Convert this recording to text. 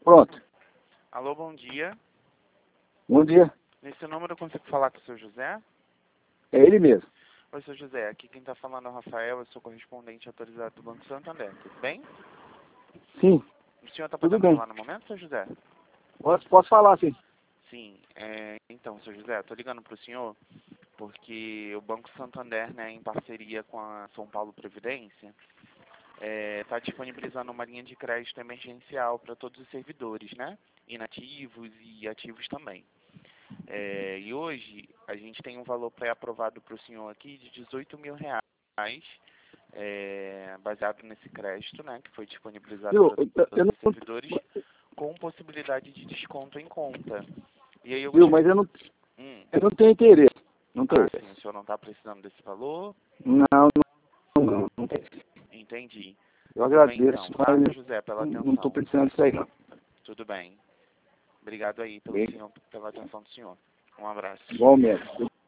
Pronto. Alô, bom dia. Bom dia. Nesse número eu consigo falar com o seu José? É ele mesmo. Oi, seu José. Aqui quem está falando é o Rafael, eu sou correspondente autorizado do Banco Santander. Tudo bem? Sim, O senhor está tudo podendo bem. falar no momento, seu José? Posso falar, sim. Sim. Então, seu José, estou ligando para o senhor porque o Banco Santander, né, em parceria com a São Paulo Previdência, está disponibilizando uma linha de crédito emergencial para todos os servidores, né? Inativos e ativos também. E hoje a gente tem um valor pré-aprovado para o senhor aqui de R$ 18.000, baseado nesse crédito, né, que foi disponibilizado Viu, para eu todos não, os servidores, com possibilidade de desconto em conta. E aí eu viu, gostaria... mas eu não tenho interesse. Não tenho Ah, sim, o interesse. senhor não está precisando desse valor? Não tem. Entendi. Eu Tudo bem agradeço, então, tá, seu mas José, pela não estou atenção. precisando disso aí, não. Tudo bem. Obrigado aí Bem, pela atenção do senhor. Um abraço. igualmente.